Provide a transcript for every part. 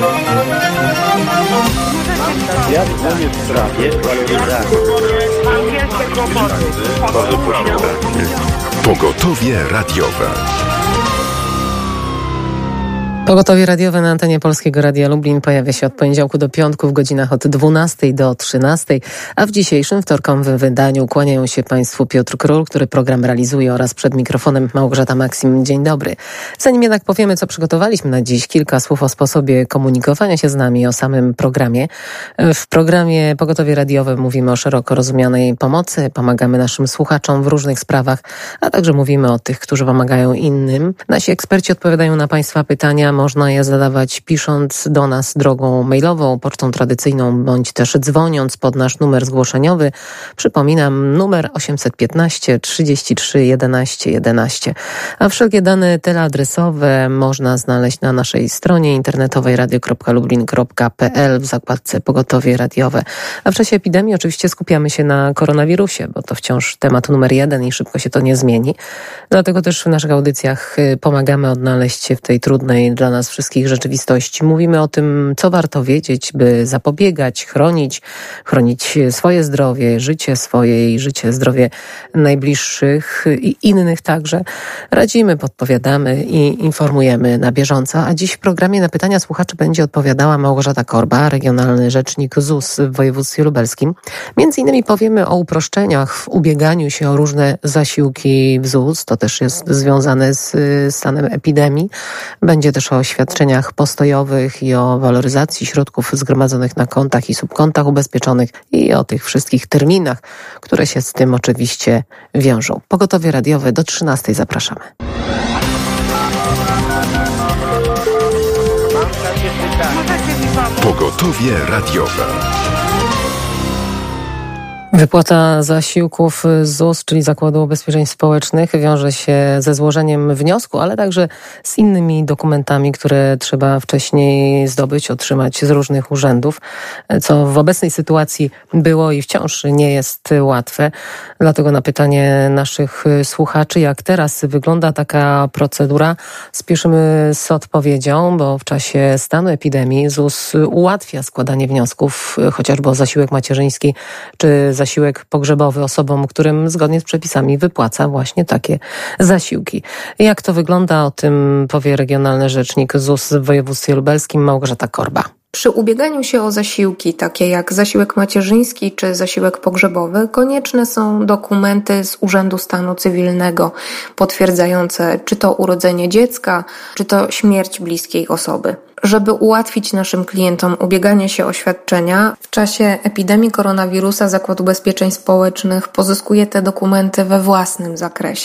Ja dzwonię w sprawie Pogotowie radiowe. Pogotowie radiowe na antenie Polskiego Radia Lublin pojawia się od poniedziałku do piątku w godzinach od 12 do 13, a w dzisiejszym wtorkowym wydaniu kłaniają się Państwu Piotr Król, który program realizuje, oraz przed mikrofonem Małgorzata Maksim. Dzień dobry. Zanim jednak powiemy, co przygotowaliśmy na dziś, kilka słów o sposobie komunikowania się z nami, o samym programie. W programie Pogotowie radiowe mówimy o szeroko rozumianej pomocy, pomagamy naszym słuchaczom w różnych sprawach, a także mówimy o tych, którzy pomagają innym. Nasi eksperci odpowiadają na Państwa pytania. Można je zadawać pisząc do nas drogą mailową, pocztą tradycyjną, bądź też dzwoniąc pod nasz numer zgłoszeniowy. Przypominam, numer 815 33 11 11. A wszelkie dane teleadresowe można znaleźć na naszej stronie internetowej radio.lublin.pl w zakładce Pogotowie radiowe. A w czasie epidemii oczywiście skupiamy się na koronawirusie, bo to wciąż temat numer 1 i szybko się to nie zmieni. Dlatego też w naszych audycjach pomagamy odnaleźć się w tej trudnej dla nas wszystkich rzeczywistości. Mówimy o tym, co warto wiedzieć, by zapobiegać, chronić swoje zdrowie, życie swoje i życie, zdrowie najbliższych i innych także. Radzimy, podpowiadamy i informujemy na bieżąco. A dziś w programie na pytania słuchaczy będzie odpowiadała Małgorzata Korba, regionalny rzecznik ZUS w województwie lubelskim. Między innymi powiemy o uproszczeniach w ubieganiu się o różne zasiłki w ZUS. To też jest związane z stanem epidemii. Będzie też o świadczeniach postojowych i o waloryzacji środków zgromadzonych na kontach i subkontach ubezpieczonych i o tych wszystkich terminach, które się z tym oczywiście wiążą. Pogotowie radiowe do 13 zapraszamy. Pogotowie radiowe. Wypłata zasiłków ZUS, czyli Zakładu Ubezpieczeń Społecznych, wiąże się ze złożeniem wniosku, ale także z innymi dokumentami, które trzeba wcześniej zdobyć, otrzymać z różnych urzędów, co w obecnej sytuacji było i wciąż nie jest łatwe. Dlatego na pytanie naszych słuchaczy, jak teraz wygląda taka procedura, spieszymy z odpowiedzią, bo w czasie stanu epidemii ZUS ułatwia składanie wniosków, chociażby o zasiłek macierzyński czy zasiłek pogrzebowy osobom, którym zgodnie z przepisami wypłaca właśnie takie zasiłki. Jak to wygląda, o tym powie regionalny rzecznik ZUS w województwie lubelskim Małgorzata Korba. Przy ubieganiu się o zasiłki, takie jak zasiłek macierzyński czy zasiłek pogrzebowy, konieczne są dokumenty z Urzędu Stanu Cywilnego potwierdzające czy to urodzenie dziecka, czy to śmierć bliskiej osoby. Żeby ułatwić naszym klientom ubieganie się o świadczenia, w czasie epidemii koronawirusa Zakład Ubezpieczeń Społecznych pozyskuje te dokumenty we własnym zakresie.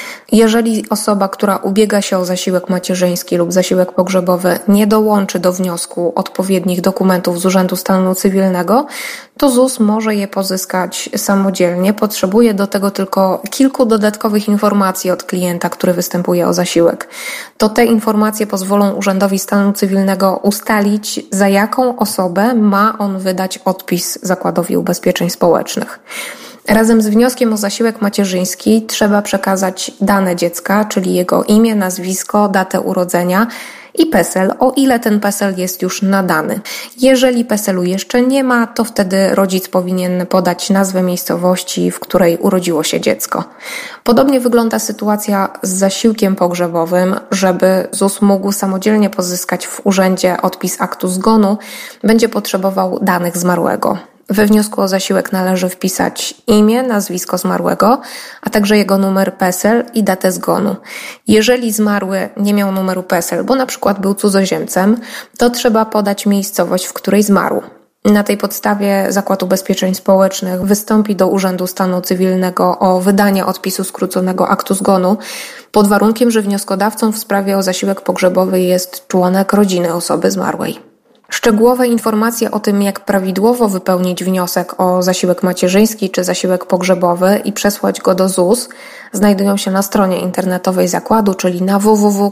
Jeżeli osoba, która ubiega się o zasiłek macierzyński lub zasiłek pogrzebowy, nie dołączy do wniosku odpowiednich dokumentów z Urzędu Stanu Cywilnego, to ZUS może je pozyskać samodzielnie. Potrzebuje do tego tylko kilku dodatkowych informacji od klienta, który występuje o zasiłek. To te informacje pozwolą Urzędowi Stanu Cywilnego ustalić, za jaką osobę ma on wydać odpis Zakładowi Ubezpieczeń Społecznych. Razem z wnioskiem o zasiłek macierzyński trzeba przekazać dane dziecka, czyli jego imię, nazwisko, datę urodzenia i PESEL, o ile ten PESEL jest już nadany. Jeżeli PESEL-u jeszcze nie ma, to wtedy rodzic powinien podać nazwę miejscowości, w której urodziło się dziecko. Podobnie wygląda sytuacja z zasiłkiem pogrzebowym. Żeby ZUS mógł samodzielnie pozyskać w urzędzie odpis aktu zgonu, będzie potrzebował danych zmarłego. We wniosku o zasiłek należy wpisać imię, nazwisko zmarłego, a także jego numer PESEL i datę zgonu. Jeżeli zmarły nie miał numeru PESEL, bo na przykład był cudzoziemcem, to trzeba podać miejscowość, w której zmarł. Na tej podstawie Zakład Ubezpieczeń Społecznych wystąpi do Urzędu Stanu Cywilnego o wydanie odpisu skróconego aktu zgonu, pod warunkiem, że wnioskodawcą w sprawie o zasiłek pogrzebowy jest członek rodziny osoby zmarłej. Szczegółowe informacje o tym, jak prawidłowo wypełnić wniosek o zasiłek macierzyński czy zasiłek pogrzebowy i przesłać go do ZUS, znajdują się na stronie internetowej zakładu, czyli na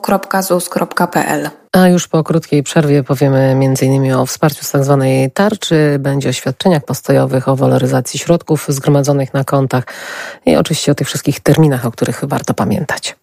www.zus.pl. A już po krótkiej przerwie powiemy m.in. o wsparciu z tzw. tarczy, będzie o świadczeniach postojowych, o waloryzacji środków zgromadzonych na kontach i oczywiście o tych wszystkich terminach, o których warto pamiętać.